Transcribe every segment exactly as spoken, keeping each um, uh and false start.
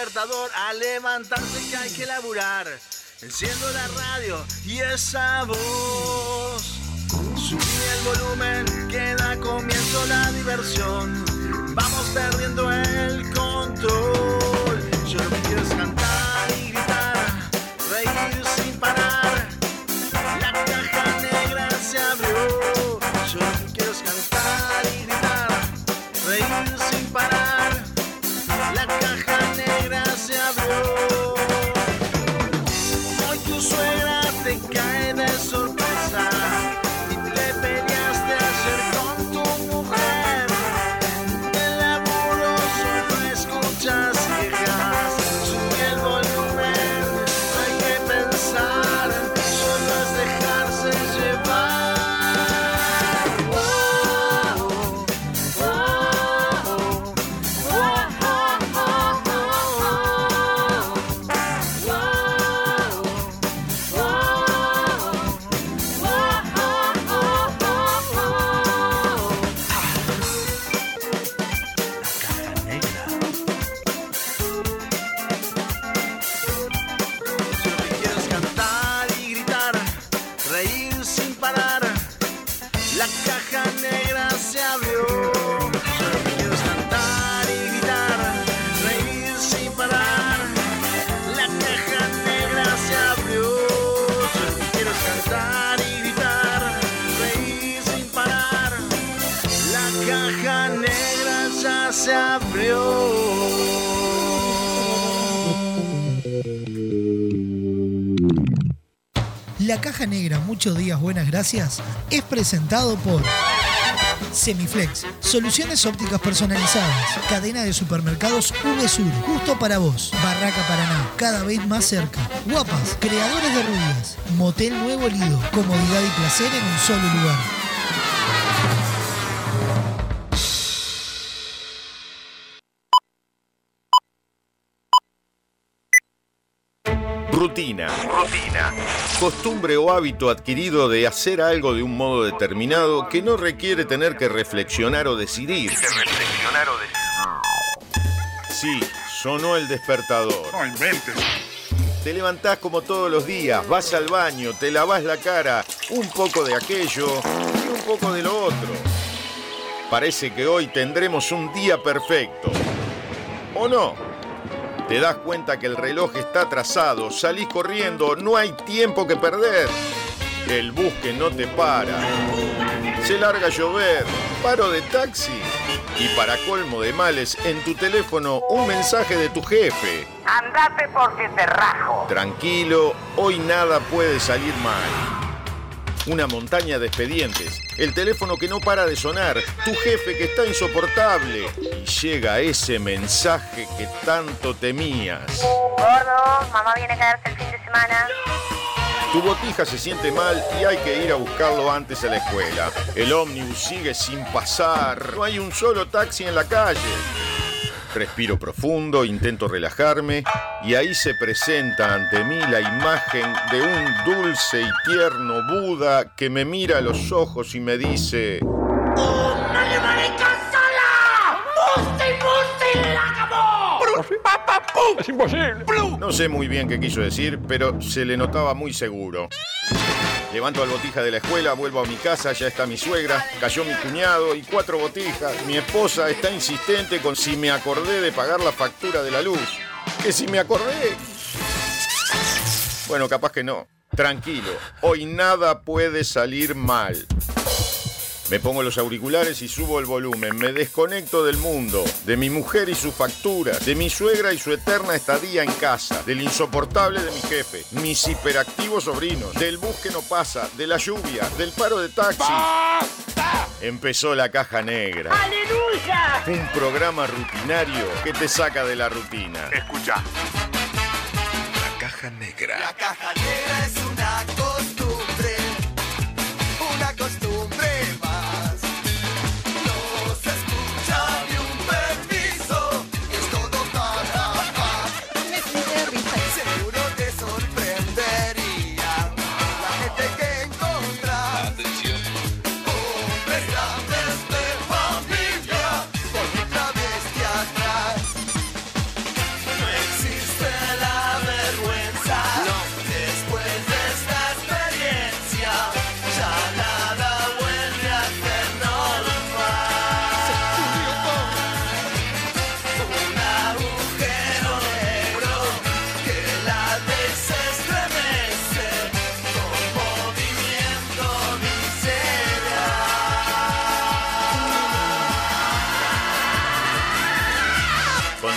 despertador, a levantarse que hay que laburar. Enciendo la radio y esa voz. Subí el volumen, que da comienzo la diversión. Vamos perdiendo el control. Yo lo que quiero es cantar y gritar, reír sin parar. La caja negra se abrió. Yo lo que quiero es cantar y gritar, reír sin parar. La caja negra se abrió. Hoy tu suegra te cae de sorpresa y te peleaste ayer con tu mujer. Del laburo solo escuchas quejas. Sube el volumen, no hay que pensar, solo es dejarse llevar. Se abrió. La Caja Negra, muchos días, buenas gracias, es presentado por Semiflex, soluciones ópticas personalizadas, cadena de supermercados VSUR, justo para vos, Barraca Paraná, cada vez más cerca, Guapas, creadores de rubias, Motel Nuevo Lido, comodidad y placer en un solo lugar. Rutina. Rutina. Costumbre o hábito adquirido de hacer algo de un modo determinado que no requiere tener que reflexionar o decidir. Que reflexionar o decidir. Sí, sonó el despertador. No inventes. Te levantás como todos los días, vas al baño, te lavás la cara, un poco de aquello y un poco de lo otro. Parece que hoy tendremos un día perfecto. ¿O no? Te das cuenta que el reloj está atrasado, salís corriendo, no hay tiempo que perder. El bus que no te para. Se larga a llover, paro de taxi. Y para colmo de males, en tu teléfono un mensaje de tu jefe. Andate porque te rajo. Tranquilo, hoy nada puede salir mal. Una montaña de expedientes, el teléfono que no para de sonar, tu jefe que está insoportable. Y llega ese mensaje que tanto temías. Gordo, mamá viene a quedarse el fin de semana. Tu botija se siente mal y hay que ir a buscarlo antes a la escuela. El ómnibus sigue sin pasar, no hay un solo taxi en la calle. Respiro profundo, intento relajarme y ahí se presenta ante mí la imagen de un dulce y tierno Buda que me mira a los ojos y me dice: ¡Una alemánica sola! ¡Musti, musti, la acabó! ¡Es imposible! No sé muy bien qué quiso decir, pero se le notaba muy seguro. Levanto al botija de la escuela, vuelvo a mi casa, ya está mi suegra, cayó mi cuñado y cuatro botijas. Mi esposa está insistente con si me acordé de pagar la factura de la luz. ¿Que si me acordé? Bueno, capaz que no. Tranquilo, hoy nada puede salir mal. Me pongo los auriculares y subo el volumen. Me desconecto del mundo, de mi mujer y sus facturas, de mi suegra y su eterna estadía en casa, del insoportable de mi jefe, mis hiperactivos sobrinos, del bus que no pasa, de la lluvia, del paro de taxi. ¡Basta! Empezó La Caja Negra. ¡Aleluya! Un programa rutinario que te saca de la rutina. Escucha. La Caja Negra. La Caja Negra es una costumbre, una costumbre más. No se escucha ni un permiso, es todo para paz. Seguro te sorprendería la gente que encontrás. Atención. Hombres grandes de familia, con otra bestia atrás. No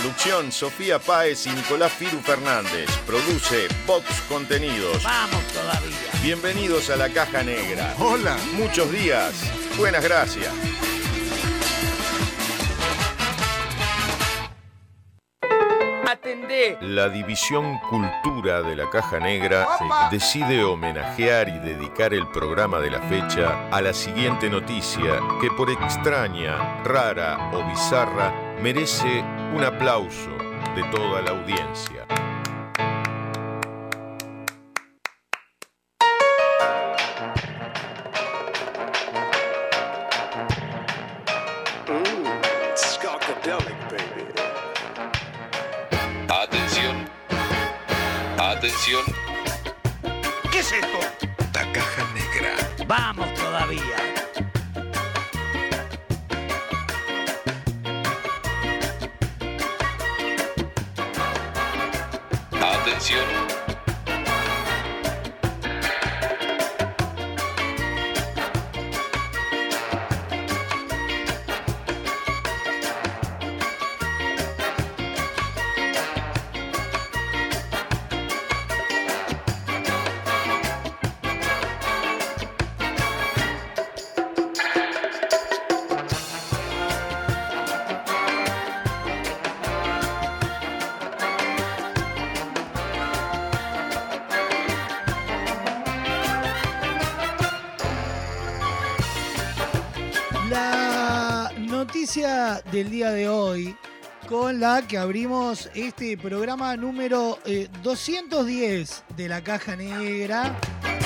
Conducción, Sofía Páez y Nicolás Firu Fernández. Produce Vox Contenidos. Vamos todavía. Bienvenidos a la Caja Negra. Hola. Muchos días. Buenas gracias. Atendé. La División Cultura de la Caja Negra decide homenajear y dedicar el programa de la fecha a la siguiente noticia que por extraña, rara o bizarra merece un aplauso de toda la audiencia. Atención. Atención. ¿Qué es esto? La Caja Negra. Vamos todavía. Atención. La noticia del día de hoy, con la que abrimos este programa número eh, doscientos diez de la Caja Negra,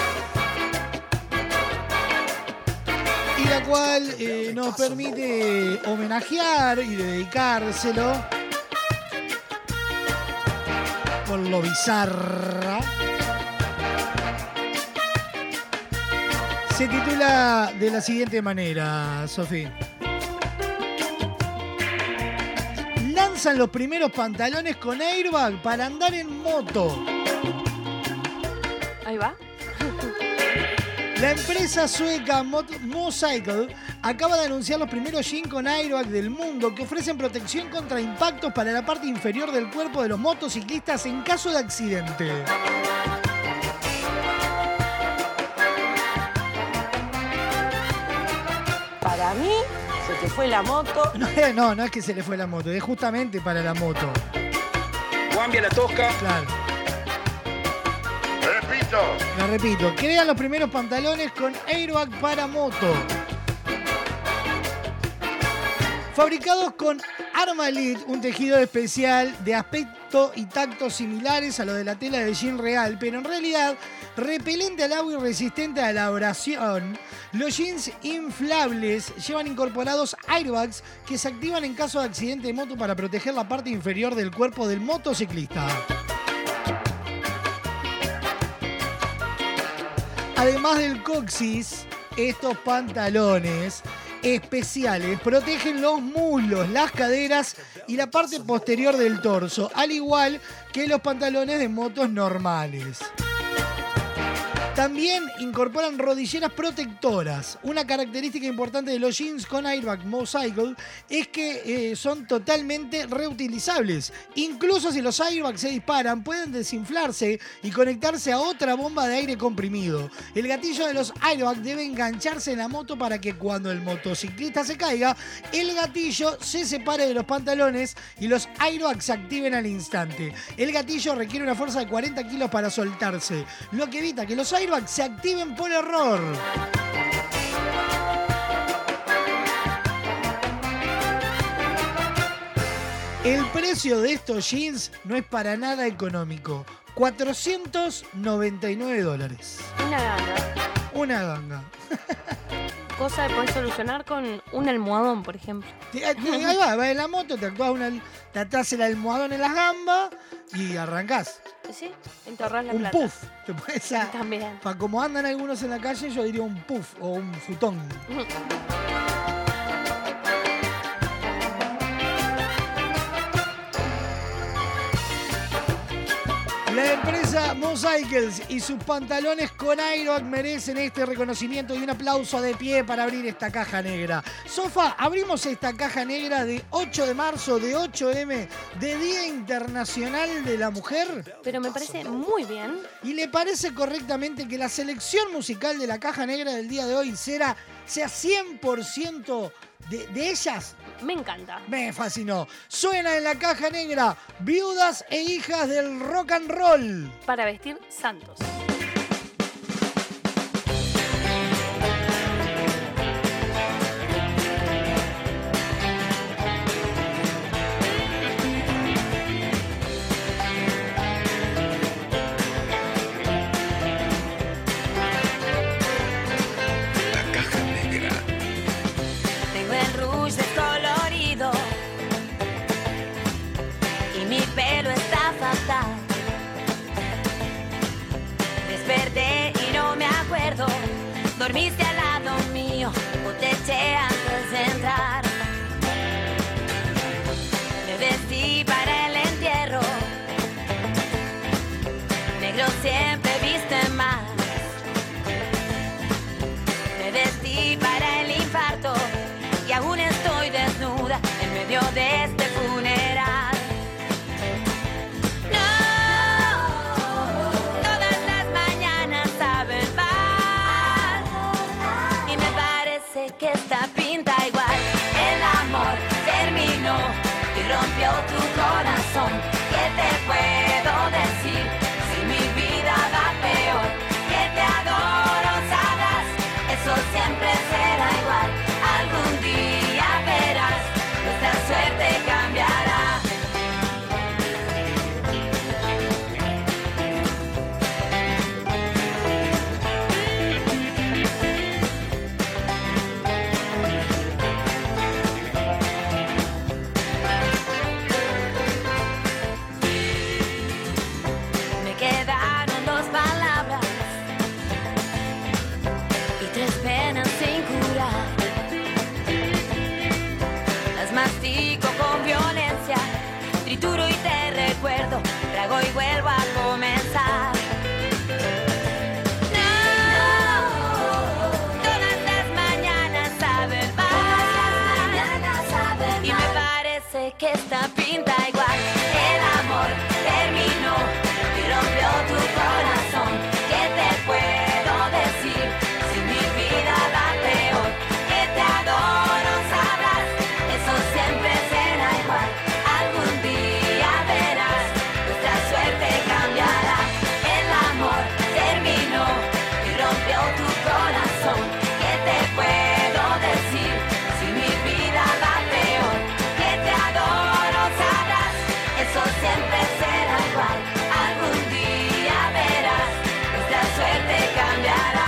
y la cual eh, nos permite homenajear y dedicárselo por lo bizarra. Se titula de la siguiente manera, Sofía. Lanzan los primeros pantalones con airbag para andar en moto. Ahí va. La empresa sueca Mocycle acaba de anunciar los primeros jeans con airbag del mundo que ofrecen protección contra impactos para la parte inferior del cuerpo de los motociclistas en caso de accidente. Para mí, se te fue la moto. No, no, no es que se le fue la moto, es justamente para la moto. Cambia la tosca. Claro. Repito. La repito, crean los primeros pantalones con airbag para moto. Fabricados con Armalit, un tejido especial de aspecto y tacto similares a los de la tela de jean real, pero en realidad repelente al agua y resistente a la abrasión, los jeans inflables llevan incorporados airbags que se activan en caso de accidente de moto para proteger la parte inferior del cuerpo del motociclista. Además del coxis, estos pantalones especiales protegen los muslos, las caderas y la parte posterior del torso, al igual que los pantalones de motos normales. También incorporan rodilleras protectoras. Una característica importante de los jeans con airbag Mocycle es que eh, son totalmente reutilizables. Incluso si los airbags se disparan, pueden desinflarse y conectarse a otra bomba de aire comprimido. El gatillo de los airbags debe engancharse en la moto para que cuando el motociclista se caiga, el gatillo se separe de los pantalones y los airbags se activen al instante. El gatillo requiere una fuerza de cuarenta kilos para soltarse, lo que evita que los airbags se activen por error. El precio de estos jeans no es para nada económico. cuatrocientos noventa y nueve dólares. Una ganga. Una ganga. Cosa que podés solucionar con un almohadón, por ejemplo. Ahí va, va en la moto, te actúas una, te atás el almohadón en las gambas y arrancás. Sí, te ahorrás la un plata. puff. Te puedes a, También. Para como andan algunos en la calle, yo diría un puff o un futón. La empresa Las Mosaicals y sus pantalones con Airbag merecen este reconocimiento y un aplauso de pie para abrir esta caja negra. Sofa, abrimos esta caja negra de ocho de marzo, de ocho eme, de Día Internacional de la Mujer. Pero me parece muy bien. ¿Y le parece correctamente que la selección musical de la caja negra del día de hoy será, sea cien por ciento de, de ellas? Me encanta. Me fascinó. Suena en la caja negra, viudas e hijas del rock and roll. Para vestir santos. Desperté y no me acuerdo. Dormiste al lado mío o te eché antes de entrar. Me vestí para el entierro. Negro siempre viste más. Me vestí para el infarto y aún estoy desnuda en medio de este funeral. Que esta pinta igual. El amor terminó y rompió tu corazón. ¿Qué te puedo decir si mi vida va peor? Que te adoro, sabrás, eso siempre será igual. Algún día verás, nuestra suerte cambiará. Con violencia, trituro y te recuerdo, trago y vuelvo a comenzar. No, todas las mañanas saben más, y me parece que esta pinta igual. El amor terminó y rompió tu corazón. ¿Qué te puedo decir si mi vida va peor? Que te adoro, sabrás, eso siempre será igual. Algún día verás, nuestra suerte cambiará. El amor terminó y rompió tu corazón. ¿Qué te puedo decir si mi vida va peor? Que te adoro, sabrás, eso siempre será igual. Algún día verás, nuestra suerte cambiará.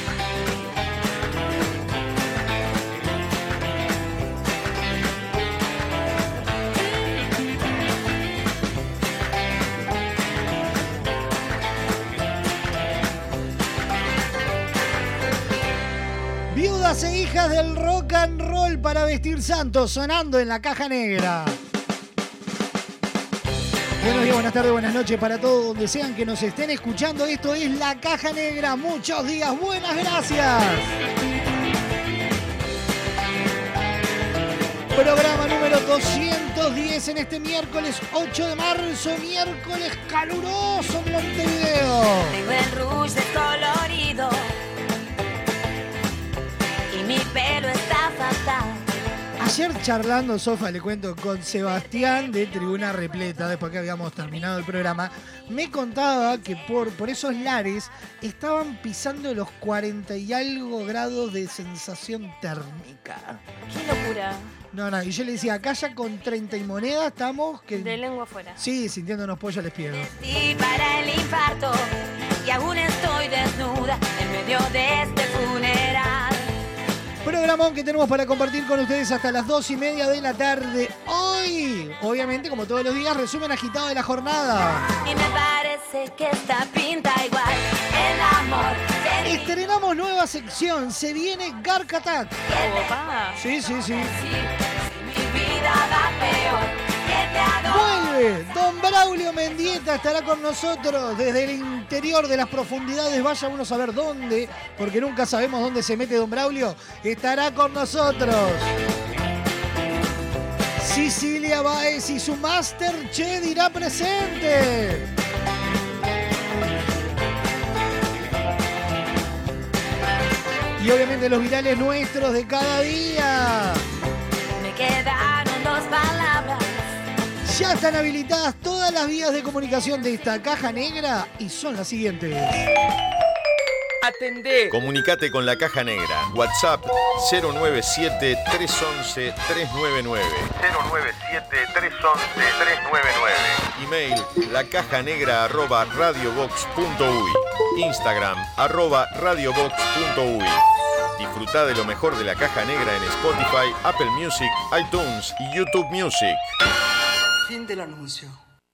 Viudas e hijas del rock and roll para vestir santos, sonando en la caja negra. Buenos días, buenas tardes, buenas noches para todos donde sean que nos estén escuchando. Esto es la caja negra. Muchos días, buenas gracias. Programa número doscientos diez en este miércoles ocho de marzo, miércoles caluroso en Montevideo. Tengo el rouge descolorido y mi pelo está fatal. Ayer charlando, Sofa, le cuento, con Sebastián de Tribuna Repleta, después que habíamos terminado el programa, me contaba que por, por esos lares estaban pisando los cuarenta y algo grados de sensación térmica. Qué locura. No, no, y yo le decía, acá ya con treinta y moneda estamos... que de lengua afuera. Sí, sintiéndonos pollo les pierdo. Y para el infarto y aún estoy desnuda en medio de este funeral. Programón que tenemos para compartir con ustedes hasta las dos y media de la tarde. Hoy, obviamente, como todos los días, resumen agitado de la jornada. Y me parece que esta pinta igual. El amor. Estrenamos nueva sección. Se viene Gark Attack. Opa. Sí, sí, sí. Mi vida va peor. Que te adoro. Vuelve Don Braulio Mendieta estará con nosotros desde el interior de las profundidades. Vaya uno a saber dónde, porque nunca sabemos dónde se mete don Braulio. Estará con nosotros. Cecilia Báez y su Masterchef dirá presente. Y obviamente los virales nuestros de cada día. Me quedaron dos palabras. Ya están habilitadas todas las vías de comunicación de esta caja negra y son las siguientes. Atendé. Comunicate con la Caja Negra. WhatsApp cero nueve siete, tres once, tres nueve nueve. cero nueve siete, tres once, tres nueve nueve. Email lacajanegra arroba radiobox punto uy. Instagram arroba radiobox punto uy. Disfruta de lo mejor de la Caja Negra en Spotify, Apple Music, iTunes y YouTube Music. Fin del anuncio.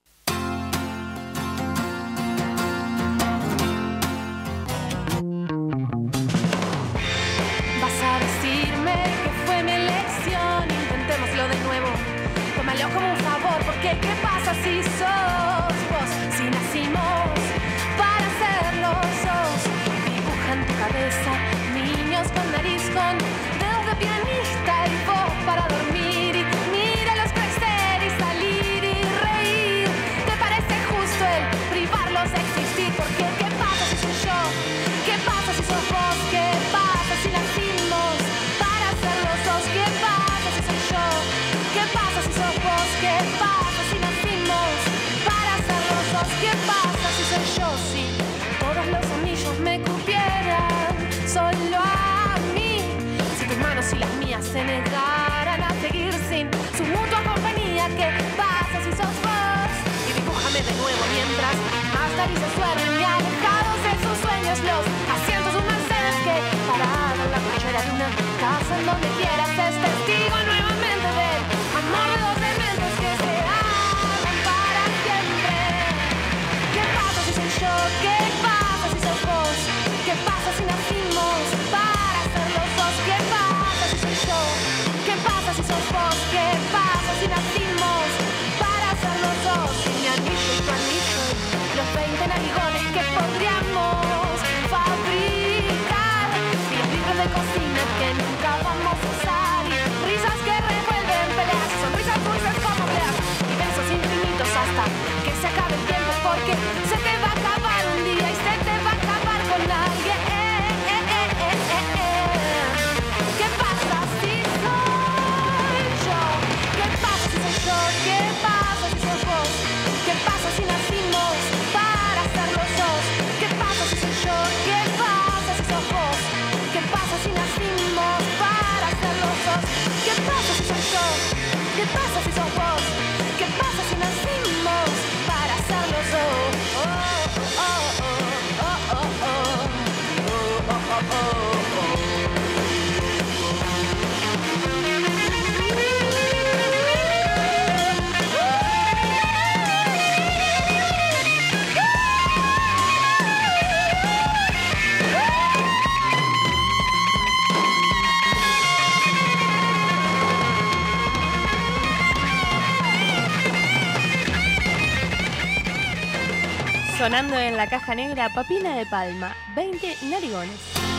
Vas a decirme que fue mi elección. Intentémoslo de nuevo. Tómalo como un favor, porque ¿qué pasa si sos vos? Si nacimos para serlo, sos. Dibuja en tu cabeza niños con nariz, con dedos de pianista y voz para dormir. Y míralos crecer y salir y reír. ¿Te parece justo el privarlos de existir? Porque ¿qué pasa si soy yo? ¿Qué pasa si sos vos? ¿Qué pasa si nacimos para ser los dos? ¿Qué pasa si soy yo? ¿Qué pasa si sos vos? ¿Qué pasa si nacimos para ser los dos? ¿Qué pasa si soy yo? Si todos los anillos me cupieran solo a mí, si tus manos y las mías se negaran a seguir sin su mutua compañía. ¿Qué pasa si sos vos? Y dibújame de nuevo mientras más narices suenan y alejados de sus sueños los asientos de un Mercedes que parado en la cochera de una casa en donde quieras es testigo nuevamente del amor de dos dementes que se aman para siempre. ¿Qué pasa si soy yo? ¿Qué pasa si sos vos? ¿Qué pasa si nacimos para ser los dos? ¿Qué pasa si soy yo? ¿Qué pasa si sos vos? ¿Qué pasa si nacimos para ser los dos? Y mi anillo y tu anillo, los veinte narigones que podríamos fabricar, y los libros de cocina que nunca vamos a usar, y risas que revuelven peleas, y sonrisas dulces como peleas, y besos infinitos hasta que se acabe el tiempo, porque se te va a acabar un día y se te va a acabar con alguien. ¿Qué pasa si soy yo? ¿Qué pasa si soy yo? ¿Qué pasa si sos vos? ¿Qué pasa si nacimos para ser los dos? ¿Qué pasa si soy yo? ¿Qué pasa si sos vos? ¿Qué pasa si nacimos para ser los dos? ¿Qué pasa si soy yo? ¿Qué pasa si sos vos? ¿Qué pasa si nacimos para ser los dos? Oh, oh, oh, oh, oh, oh, oh, oh, oh, oh, oh. Sonando en la caja negra, Papina de Palma, veinte narigones.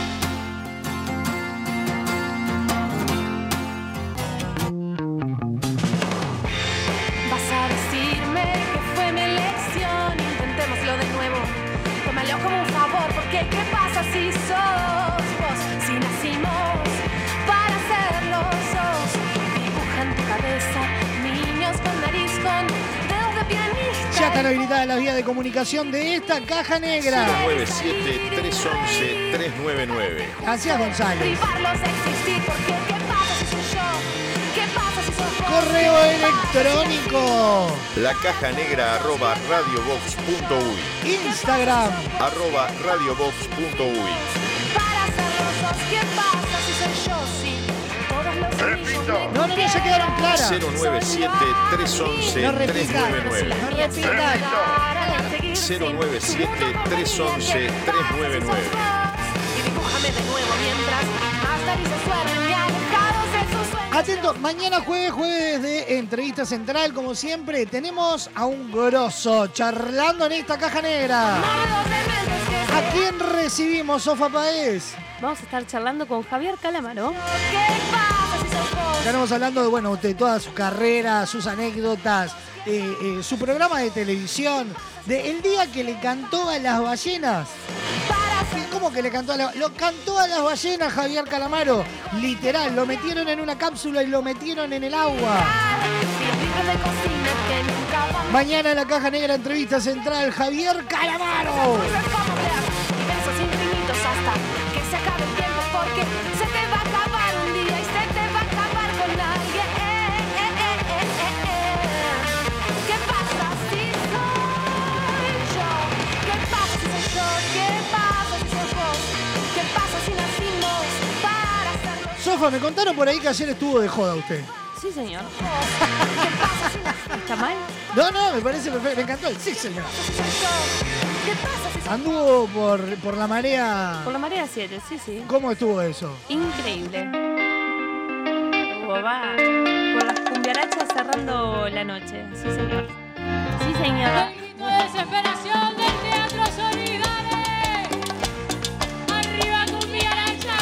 Vas a decirme que fue mi elección. Intentémoslo de nuevo. Tómalo como un favor, porque ¿qué pasa si sos vos? Si nacimos para ser los dos. Dibuja en tu cabeza niños con nariz, con dedos de pianista. Ya están habilitadas las vías de comunicación de esta caja negra. cero nueve siete, tres once, tres nueve nueve. Gracias, González. Privarlos de existir, porque ¿qué pasa si soy yo? ¿Qué pasa si sos vos? Correo electrónico. La Caja Negra arroba radiobox punto uy. Instagram arroba radiobox punto uy. Para ser los dos, ¿qué pasa si soy yo? Si todos los Repito. No, no, no se quedaron claras. cero nueve siete, tres once, No tres repitan. nueve nueve. No repitan. cero nueve siete, tres once, tres nueve nueve. Y dibújame de nuevo mientras más narices suenan y alejados de sus sueños. Atento, mañana jueves, jueves de Entrevista Central, como siempre, tenemos a un grosso charlando en esta caja negra. ¿A quién recibimos, Sofa Paez? Vamos a estar charlando con Javier Calamaro. Estaremos hablando de, bueno, de toda su carrera, sus anécdotas, eh, eh, su programa de televisión, de el día que le cantó a las ballenas. ¿Cómo que le cantó a las ballenas? Lo cantó a las ballenas Javier Calamaro. Literal, lo metieron en una cápsula y lo metieron en el agua. Mañana en la caja negra, Entrevista Central, Javier Calamaro. Besos infinitos hasta que se acabe el tiempo, porque se te va a acabar un día y se te va a acabar con alguien. ¿Qué pasa si soy yo? ¿Qué pasa si soy yo? ¿Qué pasa si sos vos? ¿Qué pasa si nacimos para hacerlo? Sofa, me contaron por ahí que ayer estuvo de joda usted. Sí, señor. ¿Está mal? No, no, me parece perfecto. Me encantó el sí, señor. ¿Qué pasa si soy Anduvo por, por la marea. Por la marea siete, sí, sí. ¿Cómo estuvo eso? Increíble. Oh, va. Con las cumbiarachas cerrando la noche. Sí, señor. Sí, señora. El grito de desesperación del Teatro Solidares? ¡Arriba cumbiaracha!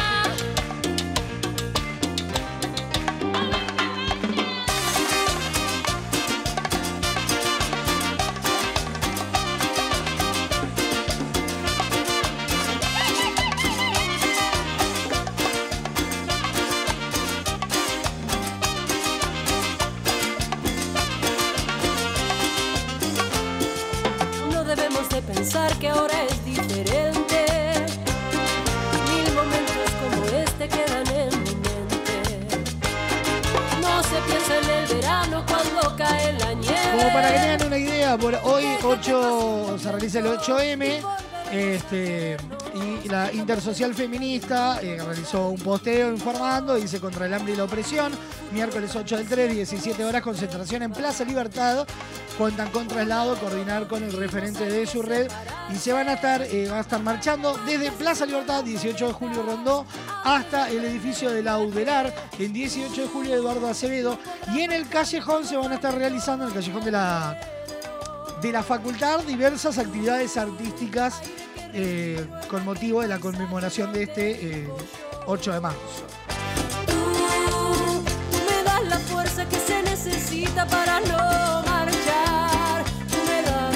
No debemos de pensar que ahora es diferente. Mil momentos como este quedan en mi mente. No se piensa en el verano cuando cae la nieve. Como para que tengan una idea, por hoy ocho se realiza el ocho eme. Este, y la Intersocial Feminista eh, realizó un posteo informando, dice contra el hambre y la opresión, miércoles ocho del tres, diecisiete horas, concentración en Plaza Libertad, cuentan con traslado, coordinar con el referente de su red y se van a estar, eh, van a estar marchando desde Plaza Libertad, dieciocho de julio Rondó, hasta el edificio de la Laudelar, en dieciocho de julio Eduardo Acevedo, y en el callejón se van a estar realizando, en el callejón de la de la facultad, diversas actividades artísticas eh, con motivo de la conmemoración de este eh, ocho de marzo. Tú me das la fuerza que se necesita para no marchar. Tú me das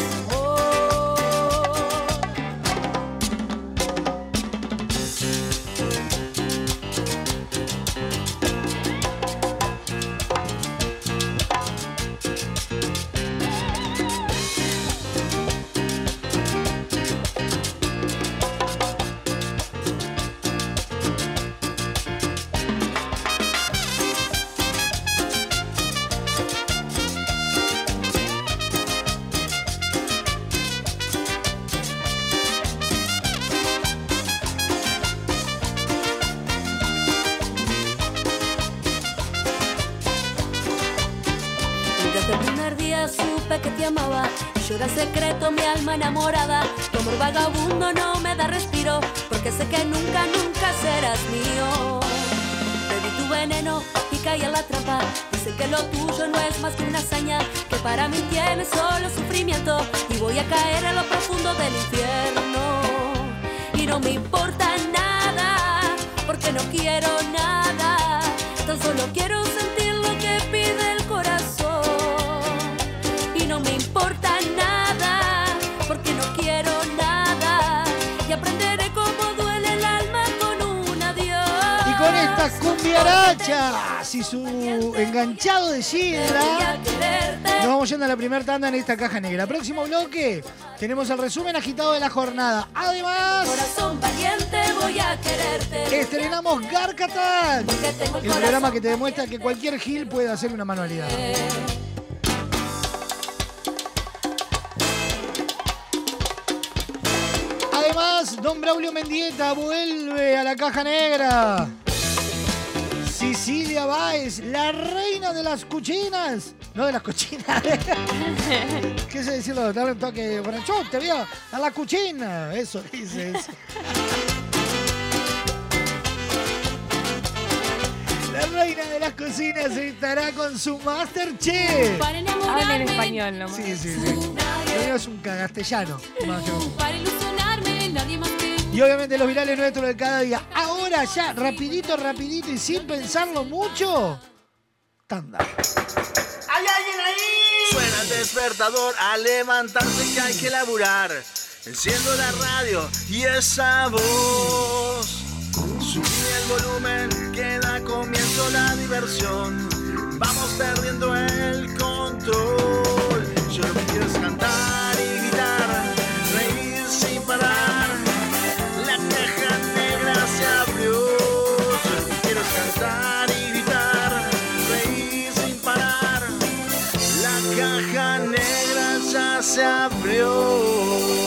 supe que te amaba, llora secreto mi alma enamorada. Tu amor vagabundo no me da respiro, porque sé que nunca, nunca serás mío. Bebí tu veneno y caí en la trampa. Dice que lo tuyo no es más que una hazaña, que para mí tiene solo sufrimiento, y voy a caer en lo profundo del infierno. Y no me importa nada, porque no quiero nada, tan solo quiero sentir lo que pide el corazón. Y no me importa nada, porque no quiero nada, y aprenderé cómo duele el alma con un adiós. Y con estas cumbiarachas y su enganchado de sidra, nos vamos yendo a la primera tanda en esta caja negra. Próximo bloque, tenemos el resumen agitado de la jornada. Además, corazón valiente, voy a quererte. Estrenamos Garcatac, el programa que te demuestra que cualquier gil puede hacer una manualidad. Además, Don Braulio Mendieta vuelve a la caja negra. Cecilia Báez, la reina de las cuchinas. No de las cochinas. ¿Qué se decirlo? Darle un toque te vio a la cuchina. Eso dice. Eso. La reina de las cocinas estará con su Masterchef. Habla en español nomás. Sí, sí, sí. Lo mío es un cagastellano. Para ilusionarme, nadie más que... Y obviamente los virales nuestros de cada día. Ahora ya, rapidito, rapidito y sin pensarlo mucho. Tanda. ¡Hay alguien ahí! Suena el despertador a levantarse que hay que laburar. Enciendo la radio y esa voz. Subí el volumen que da comienzo la diversión. Vamos perdiendo el control. Yo lo que quiero es cantar y gritar, reír sin parar. La caja negra se abrió. Yo lo que quiero es cantar y gritar, reír sin parar. La caja negra ya se abrió.